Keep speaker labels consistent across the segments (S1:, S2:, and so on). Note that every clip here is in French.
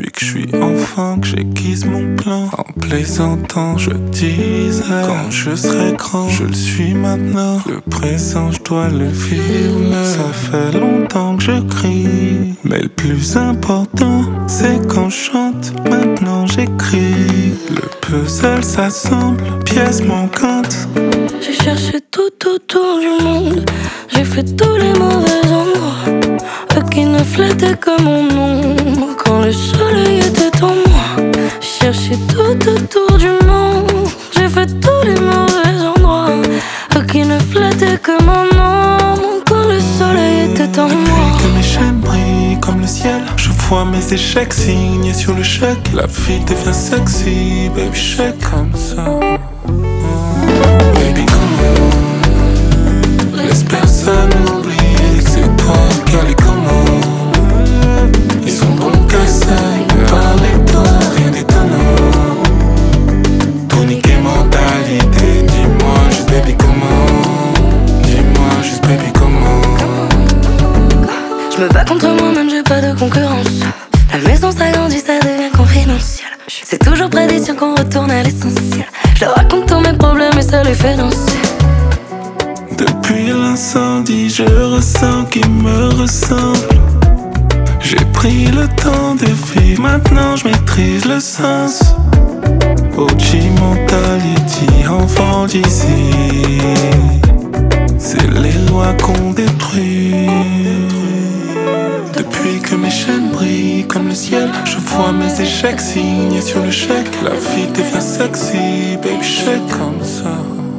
S1: Depuis que je suis enfant, que j'aiguise mon plan. En plaisantant, je disais quand je serai grand, je le suis maintenant. Le présent, je dois le vivre. Ça fait longtemps que je crie, mais le plus important, c'est quand je chante. Maintenant j'écris. Le puzzle s'assemble, pièces manquantes.
S2: J'ai cherché tout autour du monde. J'ai fait tous les mauvais endroits. Eux qui ne flattaient que mon ombre quand le soleil était en moi. J'ai cherché tout autour du monde. J'ai fait tous les mauvais endroits. Eux qui ne flattaient que mon ombre quand le soleil était en moi.
S1: Depuis que mes chaînes brillent comme le ciel, je vois mes échecs signés sur le chèque. La vie devient sexy, baby shake comme ça. Baby come on, laisse personne oublier que c'est toi qui as les commandes. Ils sont bons qu'à ça, ils parlent de toi, rien d'étonnant. Tout niquer mentalité, dis-moi juste baby comment. Dis-moi juste baby comment.
S2: Je me bats contre moi-même, j'ai pas de concurrence. La maison s'agrandit, ça devient confidentiel. C'est toujours près des siens qu'on retourne à l'essentiel. Je leur raconte tous mes problèmes et ça les fait danser.
S1: Depuis l'incendie, je ressens qu'ils me ressemblent. J'ai pris le temps de vivre, maintenant je maîtrise le sens. OG mentality, enfant d'ici. C'est les lois qu'on détruit. Depuis que mes chaînes brillent comme le ciel, je vois mes échecs signés sur le chèque. La vie devient sexy, baby shake comme ça.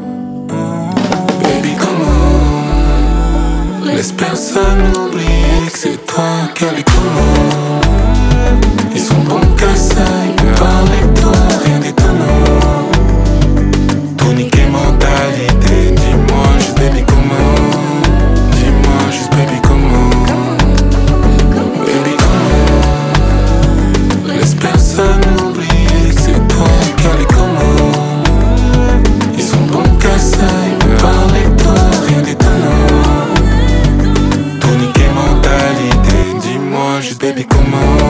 S1: Baby comment, laisse personne oublier que c'est toi qui as les commandes. Ils sont bons qu'à ça, ils parlent de toi, rien d'étonnant. Tout niquer mentalité, dis-moi juste baby comment. Dis-moi juste baby comment. Baby comment, laisse personne oublier que c'est toi qui as les commandes. Ils sont bons qu'à ça, ils parlent de toi, rien d'étonnant. Tout niquer mentalité, dis-moi juste baby comment.